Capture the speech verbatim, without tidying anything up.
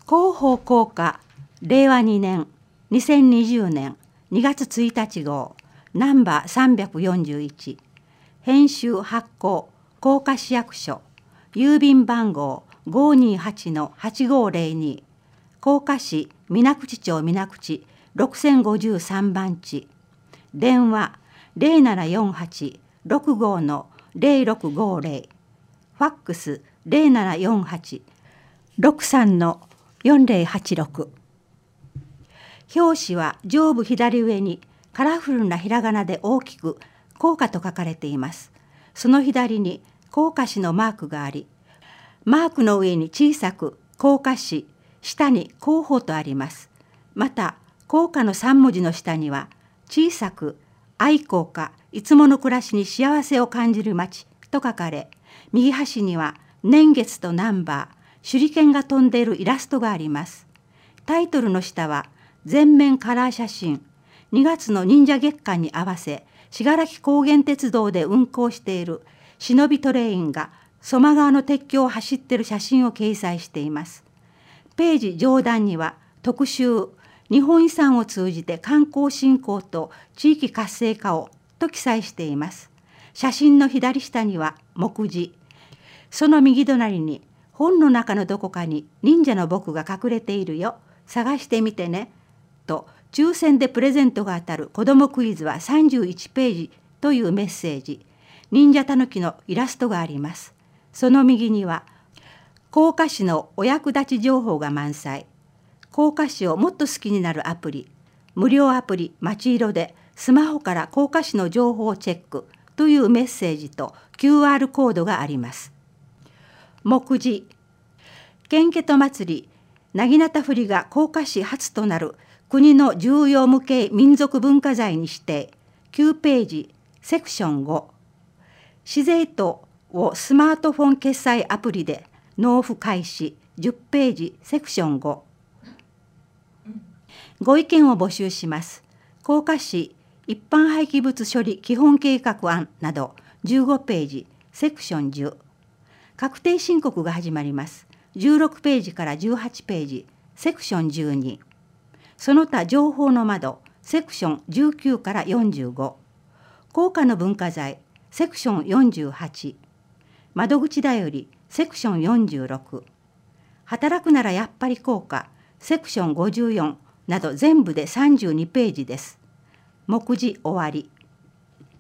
広報効果れいわにねんにせんにじゅうねんにがつついたち号ナンバーさんびゃくよんじゅういち編集発行甲賀市役所郵便番号 ごーにーはちのはちごーぜろに 甲賀市水口町水口ろくせんごじゅうさんばんち電話 ゼロななよんはちろくごのぜろろくごぜろファックス ゼロななよんはちろくさんのよんぜろはちろく表紙は上部左上にカラフルなひらがなで大きく甲賀と書かれています。その左に甲賀市のマークがあり、マークの上に小さく甲賀市、下に広報とあります。また甲賀のさんもじの下には小さく愛甲賀、いつもの暮らしに幸せを感じる街と書かれ、右端には年月とナンバー、手裏剣が飛んでいるイラストがあります。タイトルの下は全面カラー写真、にがつの忍者月間に合わせ信楽高原鉄道で運行している忍びトレインが蘇我川の鉄橋を走っている写真を掲載しています。ページ上段には特集日本遺産を通じて観光振興と地域活性化をと記載しています。写真の左下には目次、その右隣に本の中のどこかに忍者の僕が隠れているよ、探してみてねと抽選でプレゼントが当たる子どもクイズはさんじゅういちページというメッセージ、忍者たぬきのイラストがあります。その右には甲賀市のお役立ち情報が満載。甲賀市をもっと好きになるアプリ、無料アプリまちいろでスマホから甲賀市の情報をチェックというメッセージと キューアール コードがあります。目次、献血祭り薙刀振りが甲賀市初となる国の重要無形民族文化財に指定、きゅうページセクションご、市税等をスマートフォン決済アプリで納付開始、じゅっページセクションご、ご意見を募集します。甲賀市一般廃棄物処理基本計画案などじゅうごページセクションじゅう、確定申告が始まります。じゅうろくページからじゅうはちページセクションじゅうに、その他情報の窓セクションじゅうきゅうからよんじゅうご、甲賀の文化財セクションよんじゅうはち、窓口だよりセクションよんじゅうろく、働くならやっぱり甲賀セクションごじゅうよんなど全部でさんじゅうにページです。目次終わり。